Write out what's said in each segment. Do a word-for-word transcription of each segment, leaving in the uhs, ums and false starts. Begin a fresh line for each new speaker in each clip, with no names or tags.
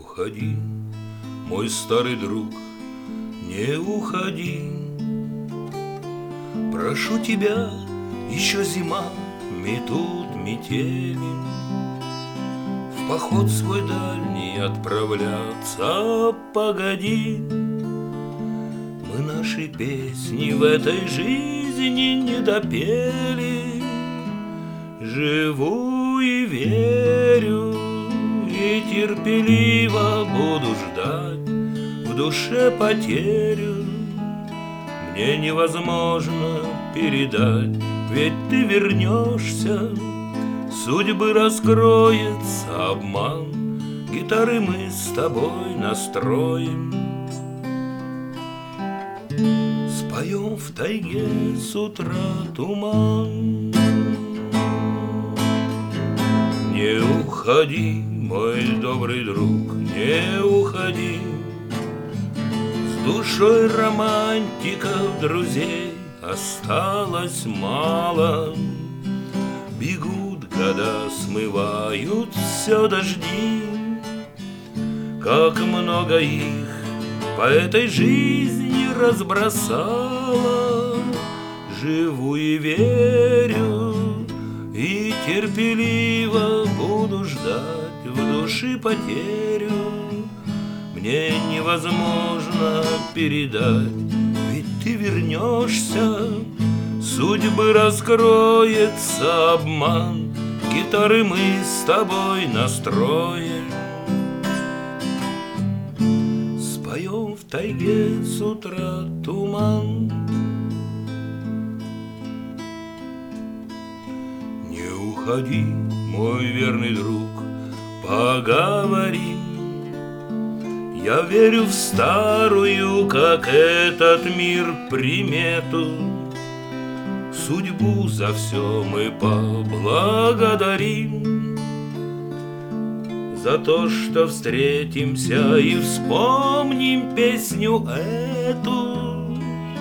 уходи, мой старый друг, не уходи. Прошу тебя, еще зима, метут метели, в поход свой дальний отправляться погоди. Мы наши песни в этой жизни не допели. Живу и верю, и терпеливо буду ждать в душе потерю. Мне невозможно передать, ведь ты вернешься, судьбы раскроется обман, гитары мы с тобой настроим. Споем в тайге с утра туман. Не уходи, мой добрый друг, не уходи. С душой романтиков, друзей осталось мало. Бегут года, смывают все дожди. Как много их по этой жизни разбросало. Живу и верю, и терпеливо буду ждать в душе потерю. Мне невозможно передать, ведь ты вернешься, судьбы раскроется обман, гитары мы с тобой настроим. Споем в тайге с утра туман. Не уходи, мой верный друг, поговорим. Я верю в старую, как этот мир, примету. Судьбу за все мы поблагодарим. За то, что встретимся и вспомним песню эту.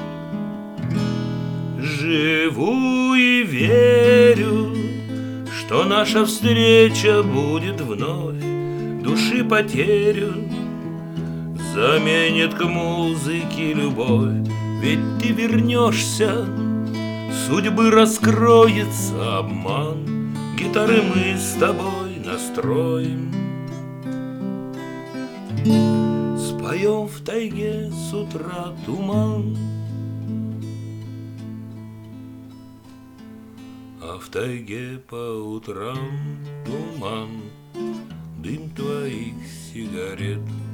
Живу и верю, что наша встреча будет вновь, души потерю заменит к музыке любовь. Ведь ты вернешься, судьбы раскроется обман, гитары мы с тобой настроим. Споем в тайге с утра туман. А в тайге по утрам туман, дым твоих сигарет.